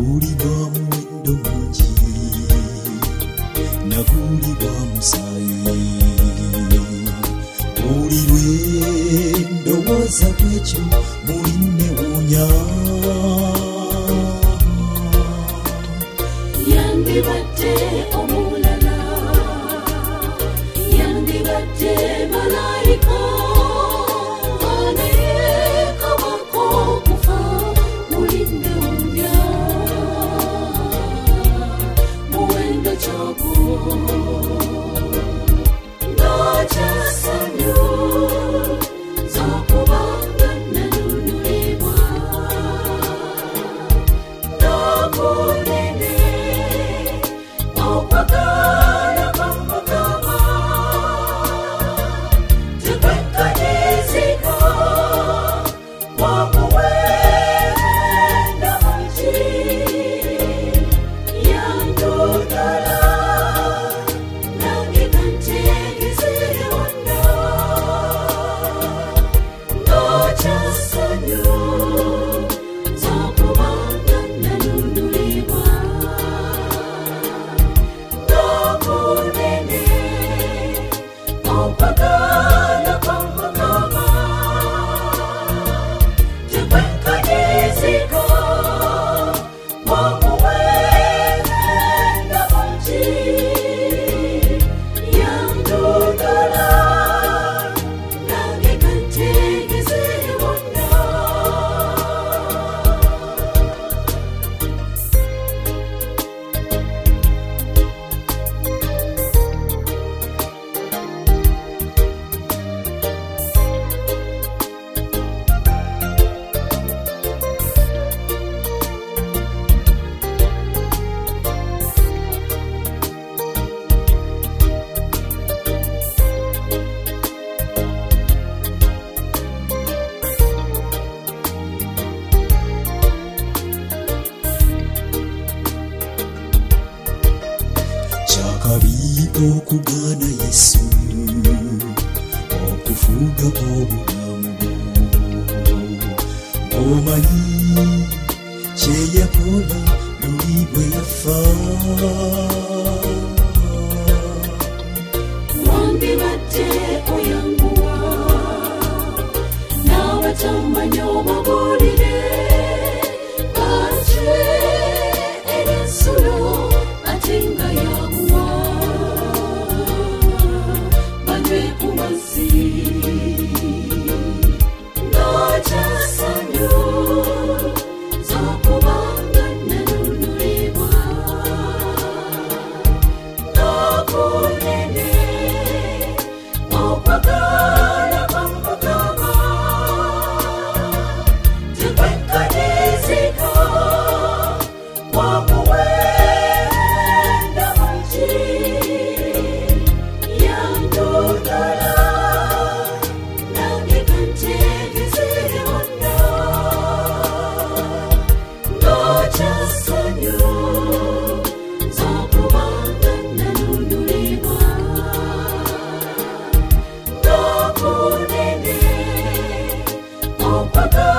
Nagulibwa muwendo mungi, nagulibwa musayi. Bulirwe ndowooza kwekyo muli newuunya. Yandibadde omulala, yandibadde malayika, anaye kabaka okufa muli newuunya. Muwendo kyogo ng'akyasanyu z'okubanga nanunulibwa n'obunene okwagala kwa Mukama tekwekkanyiizika wamuwendo mungi. Yandudala nange kantegeeze wonna ng'akyasanyu z'okubanga nanunulibwa n'obunene okwagala kwa Mukama tekwekkanyiizika wamuwendo mungi. Yandudala nange kantegeeze wonna. Kyakabi okugaana Yesu, okufuga obulamu bwo. Omanyi kye yakola luli bwe yafa. Wandibadde oyanguwa n'abatamanya obabuulire kanje ensulo ate nga yabuwa banywe ku mazzi ng'akyasanyu z'okubanga nanunulibwa n'obunene okwagala kwa Mukama tekwekkanyiizika wamuwendo mungi. Yandudala nange kantegeeze wonna ng'akyasanyu z'okubanga nanunulibwa n'obunene okwagala